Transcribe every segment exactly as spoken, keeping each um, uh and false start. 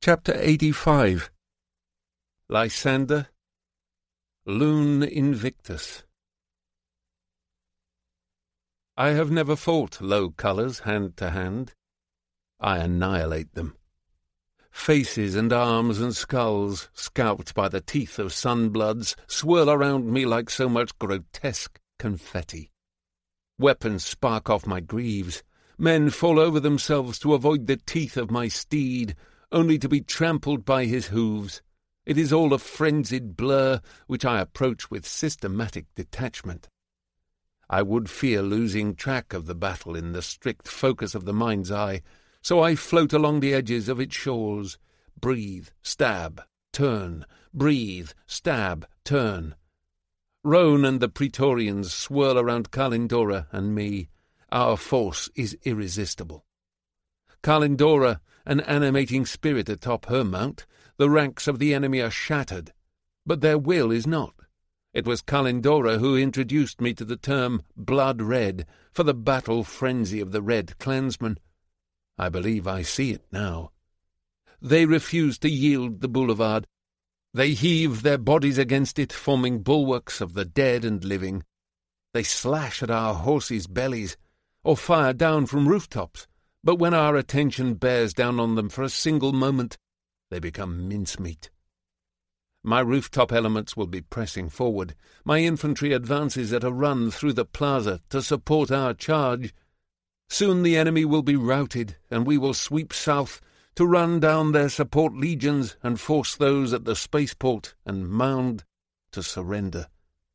Chapter eighty-five. Lysander, Lune Invictus. I have never fought low colours hand to hand. I annihilate them. Faces and arms and skulls, scalped by the teeth of sunbloods, swirl around me like so much grotesque confetti. Weapons spark off my greaves. Men fall over themselves to avoid the teeth of my steed, only to be trampled by his hooves. It is all a frenzied blur, which I approach with systematic detachment. I would fear losing track of the battle in the strict focus of the mind's eye, so I float along the edges of its shores, breathe, stab, turn, breathe, stab, turn. Roan and the Praetorians swirl around Kalindora and me. Our force is irresistible. Kalindora, an animating spirit atop her mount, the ranks of the enemy are shattered, but their will is not. It was Kalindora who introduced me to the term blood red for the battle frenzy of the red clansmen. I believe I see it now. They refuse to yield the boulevard. They heave their bodies against it, forming bulwarks of the dead and living. They slash at our horses' bellies, or fire down from rooftops, but when our attention bears down on them for a single moment, they become mincemeat. My rooftop elements will be pressing forward. My infantry advances at a run through the plaza to support our charge. Soon the enemy will be routed, and we will sweep south to run down their support legions and force those at the spaceport and mound to surrender.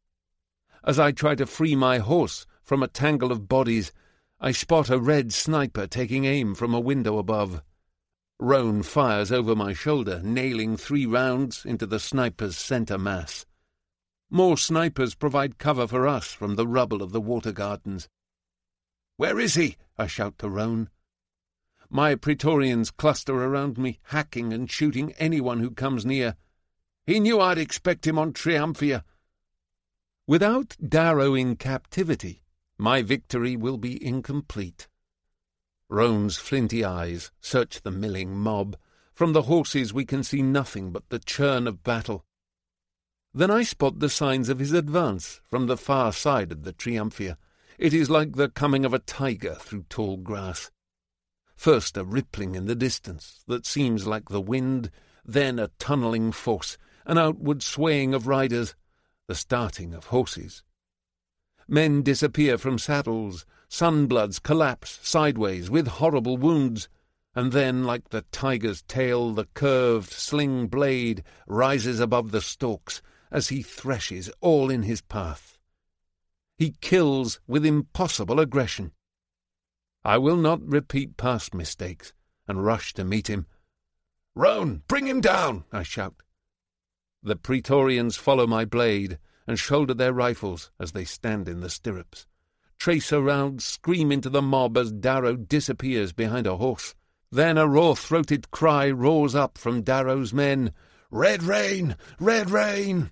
As I try to free my horse from a tangle of bodies, I spot a red sniper taking aim from a window above. Roan fires over my shoulder, nailing three rounds into the sniper's centre mass. More snipers provide cover for us from the rubble of the water gardens. "Where is he?" I shout to Roan. My Praetorians cluster around me, hacking and shooting anyone who comes near. "He knew I'd expect him on Triumphia." Without Darrow in captivity, my victory will be incomplete. Roan's flinty eyes search the milling mob. From the horses we can see nothing but the churn of battle. Then I spot the signs of his advance from the far side of the Triumphia. It is like the coming of a tiger through tall grass. First a rippling in the distance that seems like the wind, then a tunnelling force, an outward swaying of riders, the starting of horses. Men disappear from saddles, sunbloods collapse sideways with horrible wounds, and then, like the tiger's tail, the curved sling blade rises above the stalks as he threshes all in his path. He kills with impossible aggression. I will not repeat past mistakes, and rush to meet him. "Roan, bring him down!" I shout. The Praetorians follow my blade, and shoulder their rifles as they stand in the stirrups. Trace around, scream into the mob as Darrow disappears behind a horse. Then a raw-throated cry roars up from Darrow's men. "Red rain! Red rain!"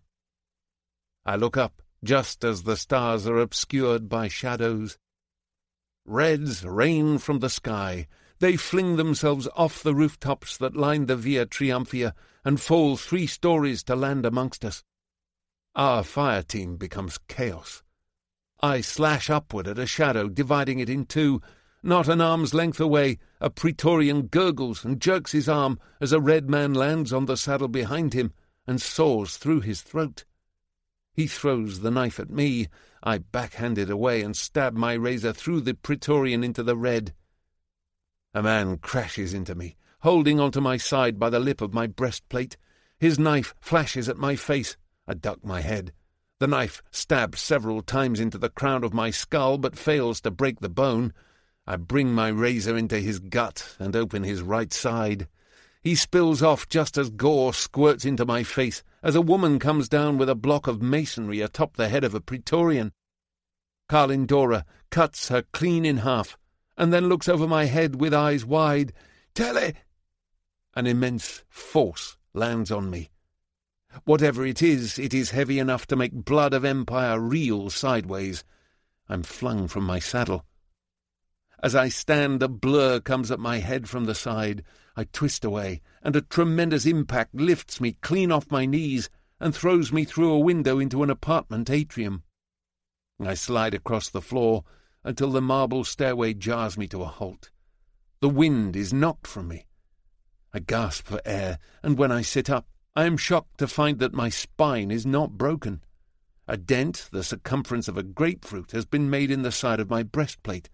I look up, just as the stars are obscured by shadows. Reds rain from the sky. They fling themselves off the rooftops that line the Via Triumphia and fall three stories to land amongst us. Our fire team becomes chaos. I slash upward at a shadow, dividing it in two. Not an arm's length away, a Praetorian gurgles and jerks his arm as a red man lands on the saddle behind him and saws through his throat. He throws the knife at me. I backhand it away and stab my razor through the Praetorian into the red. A man crashes into me, holding onto my side by the lip of my breastplate. His knife flashes at my face. I duck my head. The knife stabs several times into the crown of my skull, but fails to break the bone. I bring my razor into his gut and open his right side. He spills off just as gore squirts into my face, as a woman comes down with a block of masonry atop the head of a Praetorian. Kalindora cuts her clean in half, and then looks over my head with eyes wide. "Tele!" An immense force lands on me. Whatever it is, it is heavy enough to make blood of empire reel sideways. I'm flung from my saddle. As I stand, a blur comes at my head from the side. I twist away, and a tremendous impact lifts me clean off my knees and throws me through a window into an apartment atrium. I slide across the floor until the marble stairway jars me to a halt. The wind is knocked from me. I gasp for air, and when I sit up, I am shocked to find that my spine is not broken. A dent the circumference of a grapefruit has been made in the side of my breastplate.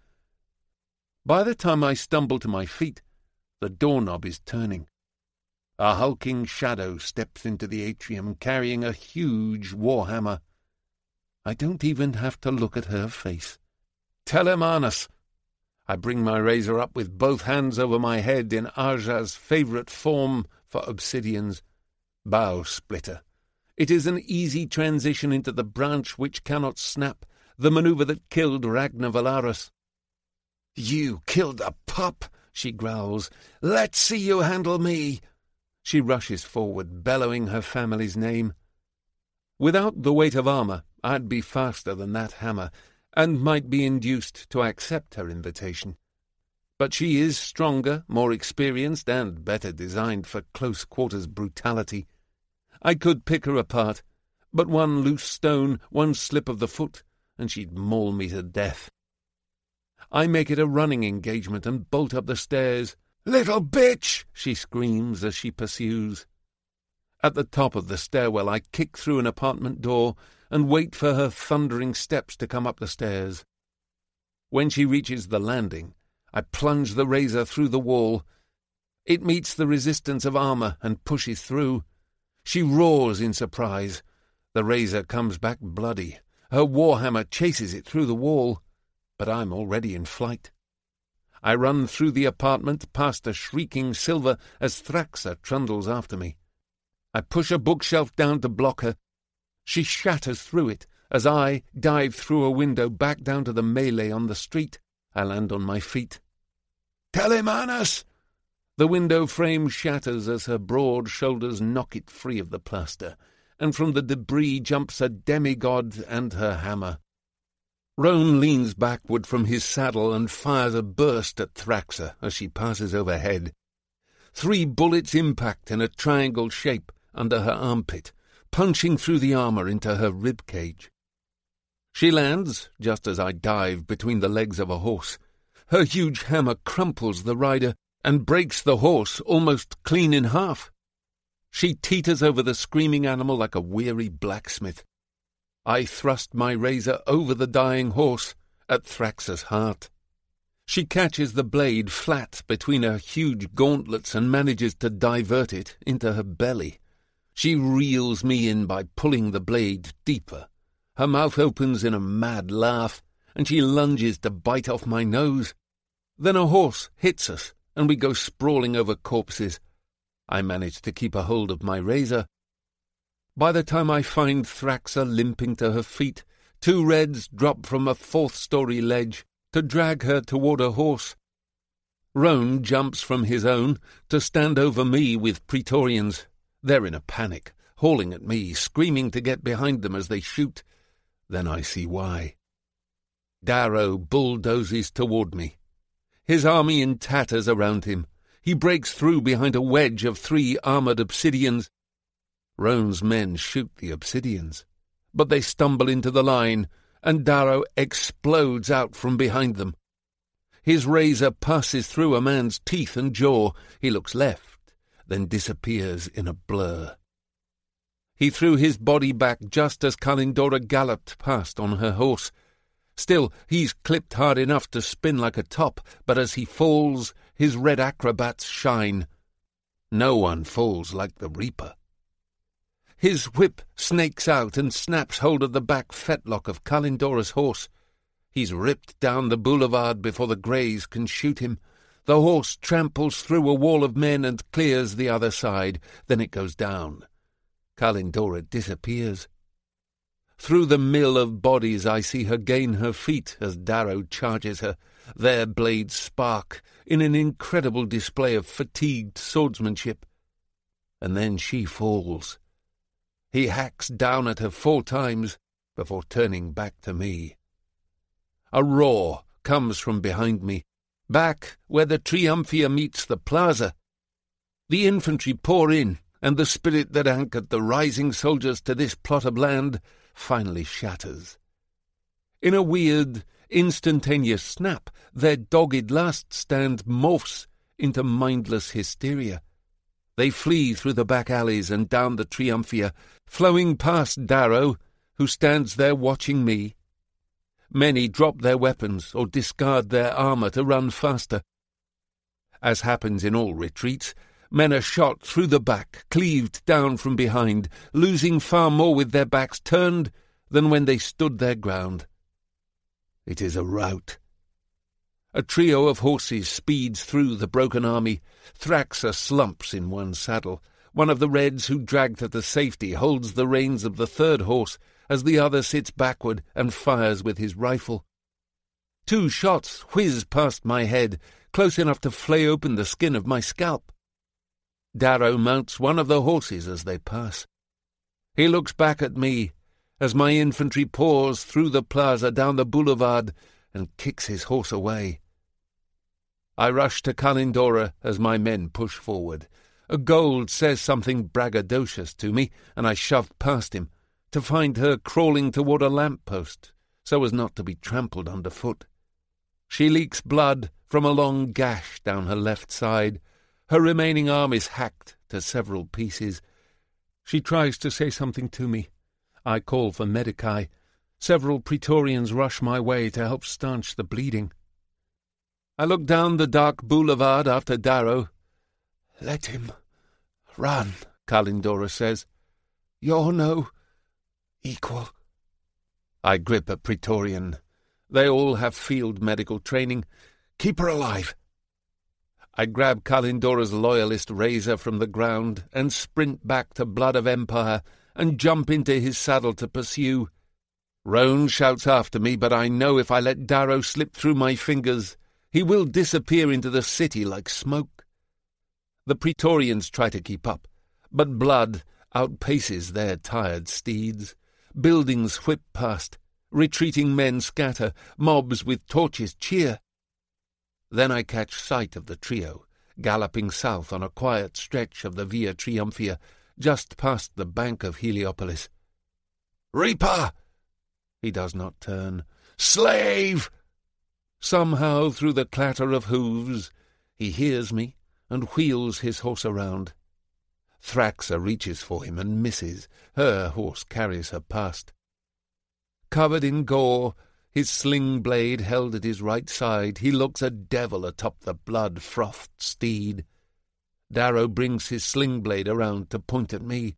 By the time I stumble to my feet, the doorknob is turning. A hulking shadow steps into the atrium carrying a huge war-hammer. I don't even have to look at her face. Telemanus! I bring my razor up with both hands over my head in Aja's favourite form for obsidians. Bow splitter. It is an easy transition into the branch which cannot snap, the manoeuvre that killed Ragnar Valarus. "You killed a pup," she growls. "Let's see you handle me." She rushes forward, bellowing her family's name. Without the weight of armour, I'd be faster than that hammer, and might be induced to accept her invitation. But she is stronger, more experienced, and better designed for close-quarters brutality. I could pick her apart, but one loose stone, one slip of the foot, and she'd maul me to death. I make it a running engagement and bolt up the stairs. "Little bitch!" she screams as she pursues. At the top of the stairwell I kick through an apartment door and wait for her thundering steps to come up the stairs. When she reaches the landing, I plunge the razor through the wall. It meets the resistance of armour and pushes through. She roars in surprise. The razor comes back bloody. Her warhammer chases it through the wall, but I'm already in flight. I run through the apartment past a shrieking Silva as Thraxa trundles after me. I push a bookshelf down to block her. She shatters through it as I dive through a window back down to the melee on the street. I land on my feet. "Telemanus!" The window frame shatters as her broad shoulders knock it free of the plaster, and from the debris jumps a demigod and her hammer. Roan leans backward from his saddle and fires a burst at Thraxa as she passes overhead. Three bullets impact in a triangle shape under her armpit, punching through the armour into her rib cage. She lands just as I dive between the legs of a horse. Her huge hammer crumples the rider and breaks the horse almost clean in half. She teeters over the screaming animal like a weary blacksmith. I thrust my razor over the dying horse at Thraxa's heart. She catches the blade flat between her huge gauntlets and manages to divert it into her belly. She reels me in by pulling the blade deeper. Her mouth opens in a mad laugh, and she lunges to bite off my nose. Then a horse hits us, and we go sprawling over corpses. I manage to keep a hold of my razor. By the time I find Thraxa limping to her feet, two Reds drop from a fourth-story ledge to drag her toward a horse. Roan jumps from his own to stand over me with Praetorians. They're in a panic, hauling at me, screaming to get behind them as they shoot. Then I see why. Darrow bulldozes toward me. His army in tatters around him. He breaks through behind a wedge of three armoured obsidians. Roan's men shoot the obsidians, but they stumble into the line, and Darrow explodes out from behind them. His razor passes through a man's teeth and jaw. He looks left, then disappears in a blur. He threw his body back just as Kalindora galloped past on her horse. Still, he's clipped hard enough to spin like a top, but as he falls, his red acrobats shine. No one falls like the Reaper. His whip snakes out and snaps hold of the back fetlock of Kalindora's horse. He's ripped down the boulevard before the Greys can shoot him. The horse tramples through a wall of men and clears the other side. Then it goes down. Kalindora disappears. Through the mill of bodies I see her gain her feet as Darrow charges her. Their blades spark in an incredible display of fatigued swordsmanship. And then she falls. He hacks down at her four times before turning back to me. A roar comes from behind me, back where the Triumphia meets the plaza. The infantry pour in, and the spirit that anchored the rising soldiers to this plot of land finally shatters. In a weird, instantaneous snap, their dogged last stand morphs into mindless hysteria. They flee through the back alleys and down the Triumphia, flowing past Darrow, who stands there watching me. Many drop their weapons or discard their armour to run faster. As happens in all retreats, men are shot through the back, cleaved down from behind, losing far more with their backs turned than when they stood their ground. It is a rout. A trio of horses speeds through the broken army. Thraxa slumps in one saddle. One of the Reds who dragged her to safety holds the reins of the third horse as the other sits backward and fires with his rifle. Two shots whiz past my head, close enough to flay open the skin of my scalp. Darrow mounts one of the horses as they pass. He looks back at me as my infantry pours through the plaza down the boulevard and kicks his horse away. I rush to Kalindora as my men push forward. A Gold says something braggadocious to me, and I shove past him, to find her crawling toward a lamp-post, so as not to be trampled underfoot. She leaks blood from a long gash down her left side. Her remaining arm is hacked to several pieces. She tries to say something to me. I call for medici. Several Praetorians rush my way to help stanch the bleeding. I look down the dark boulevard after Darrow. "Let him run," Kalindora says. "You're no equal." I grip a Praetorian. They all have field medical training. "Keep her alive." I grab Kalindora's loyalist razor from the ground and sprint back to Blood of Empire and jump into his saddle to pursue. Roan shouts after me, but I know if I let Darrow slip through my fingers, he will disappear into the city like smoke. The Praetorians try to keep up, but Blood outpaces their tired steeds. Buildings whip past, retreating men scatter, mobs with torches cheer. Then I catch sight of the trio, galloping south on a quiet stretch of the Via Triumphia, just past the bank of Heliopolis. "Reaper!" He does not turn. "Slave!" Somehow, through the clatter of hooves, he hears me and wheels his horse around. Thraxa reaches for him and misses. Her horse carries her past. Covered in gore, his sling blade held at his right side, he looks a devil atop the blood-frothed steed. Darrow brings his sling blade around to point at me.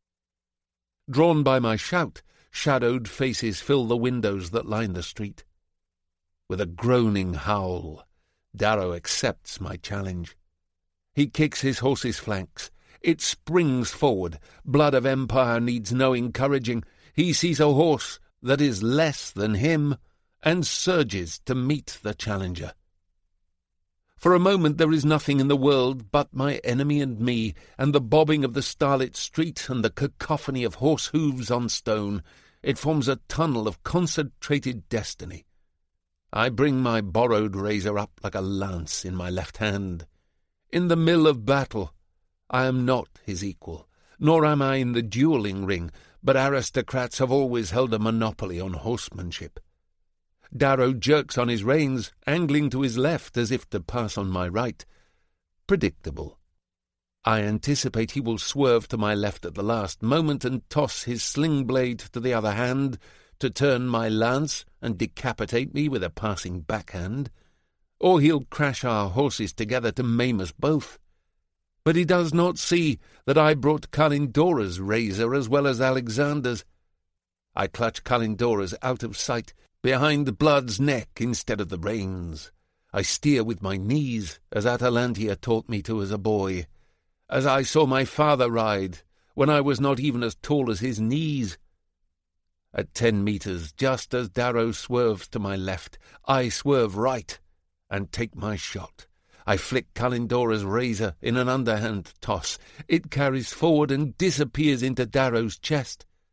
Drawn by my shout, shadowed faces fill the windows that line the street. With a groaning howl, Darrow accepts my challenge. He kicks his horse's flanks. It springs forward. Blood of Empire needs no encouraging. He sees a horse that is less than him and surges to meet the challenger. For a moment there is nothing in the world but my enemy and me, and the bobbing of the starlit street and the cacophony of horse hooves on stone. It forms a tunnel of concentrated destiny. I bring my borrowed razor up like a lance in my left hand. In the mill of battle, I am not his equal, nor am I in the duelling ring, but aristocrats have always held a monopoly on horsemanship. Darrow jerks on his reins, angling to his left as if to pass on my right. Predictable. I anticipate he will swerve to my left at the last moment and toss his sling blade to the other hand to turn my lance and decapitate me with a passing backhand. Or he'll crash our horses together to maim us both. But he does not see that I brought Kalindora's razor as well as Alexander's. I clutch Kalindora's out of sight, behind Blood's neck instead of the reins. I steer with my knees, as Atalantia taught me to as a boy, as I saw my father ride, when I was not even as tall as his knees. At ten metres, just as Darrow swerves to my left, I swerve right, and take my shot. I flick Kalindora's razor in an underhand toss. It carries forward and disappears into Darrow's chest.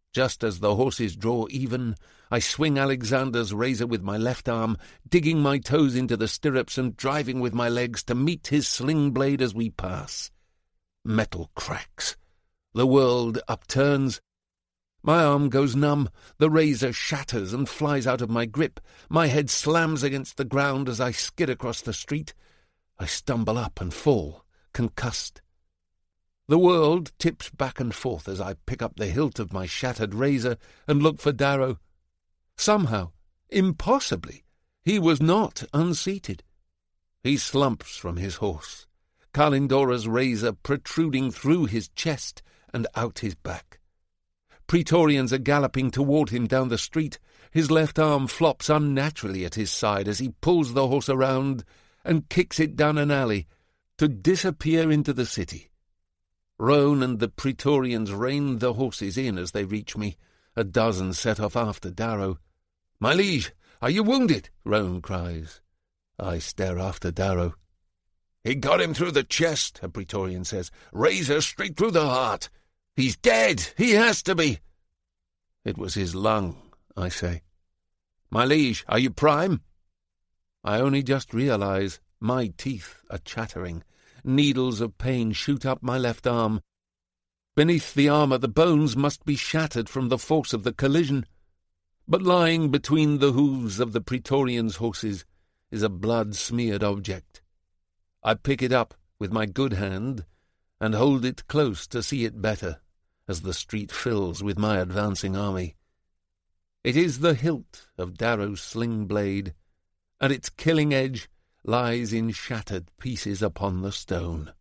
Just as the horses draw even, I swing Alexander's razor with my left arm, digging my toes into the stirrups and driving with my legs to meet his sling blade as we pass. Metal cracks. The world upturns. My arm goes numb, the razor shatters and flies out of my grip. My head slams against the ground as I skid across the street. I stumble up and fall, concussed. The world tips back and forth as I pick up the hilt of my shattered razor and look for Darrow. Somehow, impossibly, he was not unseated. He slumps from his horse, Kalindora's razor protruding through his chest and out his back. Praetorians are galloping toward him down the street. His left arm flops unnaturally at his side as he pulls the horse around and kicks it down an alley to disappear into the city. Roan and the Praetorians rein the horses in as they reach me. A dozen set off after Darrow. "My liege, are you wounded?" Roan cries. I stare after Darrow. "He got him through the chest," a Praetorian says. "Razor straight through the heart. He's dead. He has to be." "It was his lung," I say. "My liege, are you prime?" I only just realize my teeth are chattering. Needles of pain shoot up my left arm. Beneath the armour the bones must be shattered from the force of the collision. But lying between the hooves of the Praetorians' horses is a blood-smeared object. I pick it up with my good hand and hold it close to see it better as the street fills with my advancing army. It is the hilt of Darrow's sling blade, and its killing edge lies in shattered pieces upon the stone.